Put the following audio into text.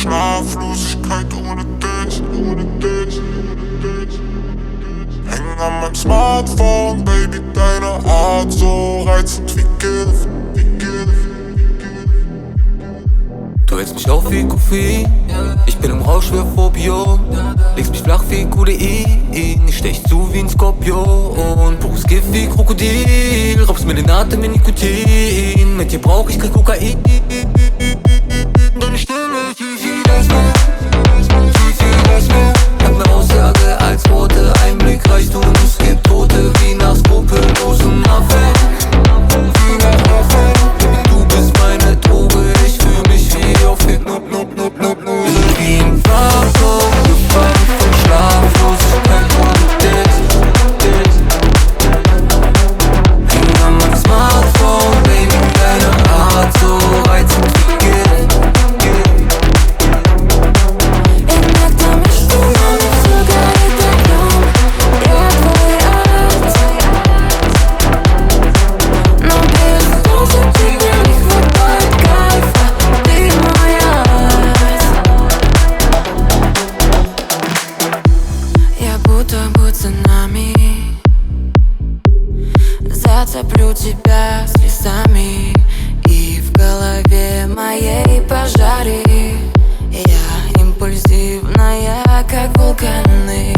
Schlaflosigkeit ohne dich. Häng an meinem Smartphone, Baby, deine Art so reizend wie Gift. Du hältst mich auf wie Koffein, ich bin im Rausch wie Phobio. Legst mich flach wie Codein, ich stech zu wie ein Skorpion. Pures Gift wie Krokodil, raubst mir den Atem in Nikotin. Mit dir brauch ich kein Kokain. Deine Stimme ist wie viel das mehr, wie viel das mehr. Hat mehr Aussage als Worte, ein Blick reicht und es gibt Tote wie nach skrupellosem Affekt. Wie nach Affekt. Baby, du bist meine Droge, ich fühl mich wie auf Hypnose. Wie im Farbloch, gefangen von Schlaflosigkeit ohne dich. Häng an meinem Smartphone, Baby, deine Art so reizend wie Gift. Иногда между нами все горит огнем. Я твой ад, но без слез от тебя не хватает кайфа. Ты мой ад. Я будто бы цунами, зацеплю тебя слезами. И в голове моей пожари. Я импульсивная, как вулканы.